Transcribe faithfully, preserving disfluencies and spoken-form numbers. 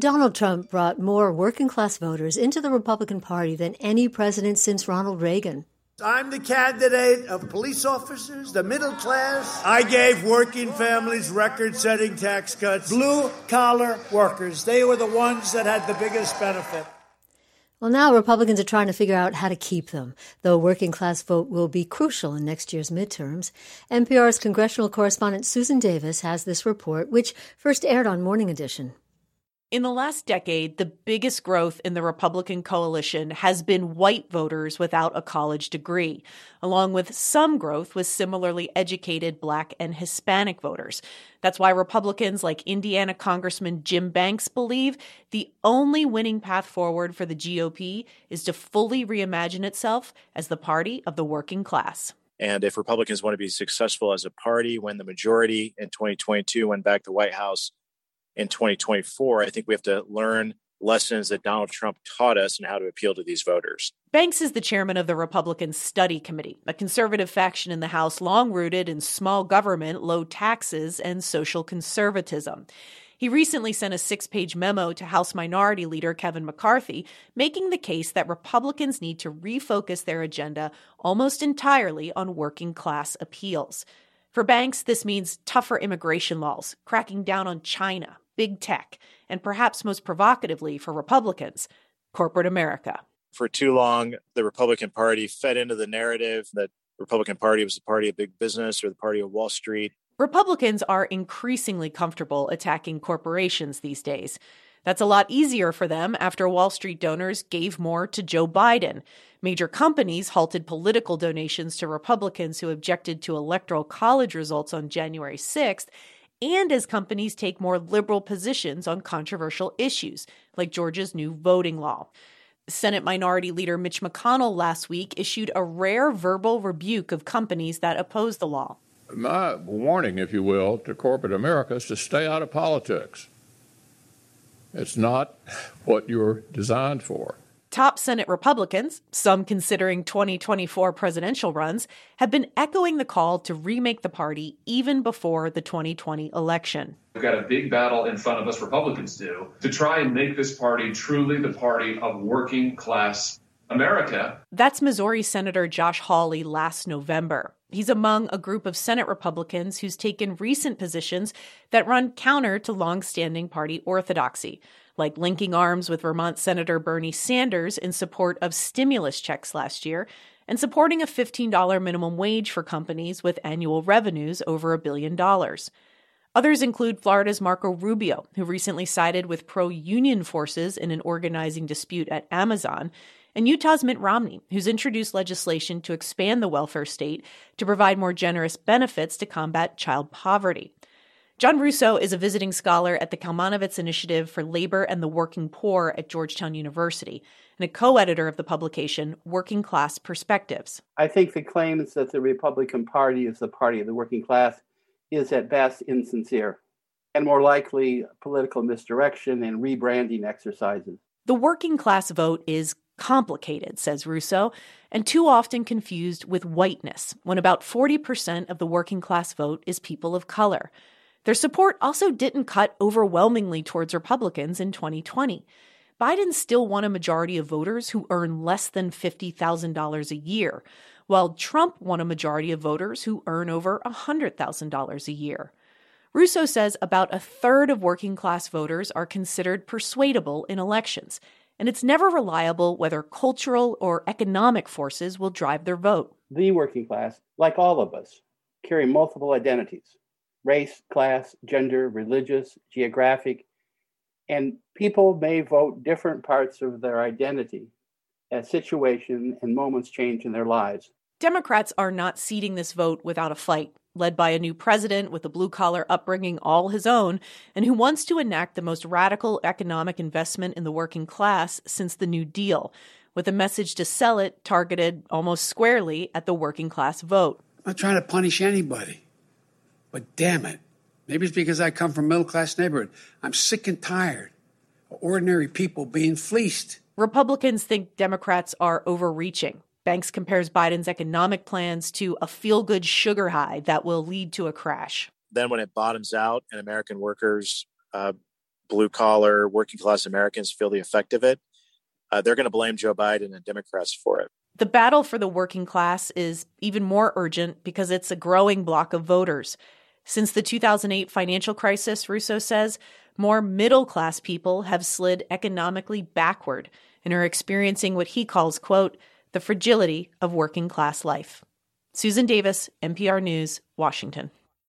Donald Trump brought more working-class voters into the Republican Party than any president since Ronald Reagan. I'm the candidate of police officers, the middle class. I gave working families record-setting tax cuts. Blue-collar workers, they were the ones that had the biggest benefit. Well, now Republicans are trying to figure out how to keep them. The working-class vote will be crucial in next year's midterms. N P R's congressional correspondent Susan Davis has this report, which first aired on Morning Edition. In the last decade, the biggest growth in the Republican coalition has been white voters without a college degree, along with some growth with similarly educated Black and Hispanic voters. That's why Republicans like Indiana Congressman Jim Banks believe the only winning path forward for the G O P is to fully reimagine itself as the party of the working class. And if Republicans want to be successful as a party, when the majority in twenty twenty-two went back to the White House in twenty twenty-four, I think we have to learn lessons that Donald Trump taught us and how to appeal to these voters. Banks is the chairman of the Republican Study Committee, a conservative faction in the House long rooted in small government, low taxes, and social conservatism. He recently sent a six-page memo to House Minority Leader Kevin McCarthy, making the case that Republicans need to refocus their agenda almost entirely on working-class appeals. For Banks, this means tougher immigration laws, cracking down on China, big tech, and perhaps most provocatively for Republicans, corporate America. For too long, the Republican Party fed into the narrative that the Republican Party was the party of big business or the party of Wall Street. Republicans are increasingly comfortable attacking corporations these days. That's a lot easier for them after Wall Street donors gave more to Joe Biden. Major companies halted political donations to Republicans who objected to electoral college results on January sixth, and as companies take more liberal positions on controversial issues, like Georgia's new voting law. Senate Minority Leader Mitch McConnell last week issued a rare verbal rebuke of companies that oppose the law. My warning, if you will, to corporate America is to stay out of politics. It's not what you're designed for. Top Senate Republicans, some considering twenty twenty-four presidential runs, have been echoing the call to remake the party even before the twenty twenty election. We've got a big battle in front of us, Republicans do, to try and make this party truly the party of working class America. That's Missouri Senator Josh Hawley last November. He's among a group of Senate Republicans who's taken recent positions that run counter to longstanding party orthodoxy, like linking arms with Vermont Senator Bernie Sanders in support of stimulus checks last year and supporting a fifteen dollars minimum wage for companies with annual revenues over a billion dollars. Others include Florida's Marco Rubio, who recently sided with pro-union forces in an organizing dispute at Amazon, and Utah's Mitt Romney, who's introduced legislation to expand the welfare state to provide more generous benefits to combat child poverty. John Russo is a visiting scholar at the Kalmanovitz Initiative for Labor and the Working Poor at Georgetown University and a co-editor of the publication Working Class Perspectives. I think the claims that the Republican Party is the party of the working class is at best insincere and more likely political misdirection and rebranding exercises. The working class vote is complicated, says Russo, and too often confused with whiteness, when about forty percent of the working class vote is people of color. Their support also didn't cut overwhelmingly towards Republicans in twenty twenty. Biden still won a majority of voters who earn less than fifty thousand dollars a year, while Trump won a majority of voters who earn over one hundred thousand dollars a year. Russo says about a third of working class voters are considered persuadable in elections, and it's never reliable whether cultural or economic forces will drive their vote. The working class, like all of us, carry multiple identities: race, class, gender, religious, geographic, and people may vote different parts of their identity as situation and moments change in their lives. Democrats are not ceding this vote without a fight, led by a new president with a blue-collar upbringing all his own and who wants to enact the most radical economic investment in the working class since the New Deal, with a message to sell it targeted almost squarely at the working class vote. I'm not trying to punish anybody, but damn it, maybe it's because I come from a middle-class neighborhood. I'm sick and tired of ordinary people being fleeced. Republicans think Democrats are overreaching. Banks compares Biden's economic plans to a feel-good sugar high that will lead to a crash. Then when it bottoms out and American workers uh, blue collar, working class Americans feel the effect of it, uh, they're going to blame Joe Biden and Democrats for it. The battle for the working class is even more urgent because it's a growing block of voters. Since the two thousand eight financial crisis, Russo says, more middle-class people have slid economically backward and are experiencing what he calls, quote, the fragility of working-class life. Susan Davis, N P R News, Washington.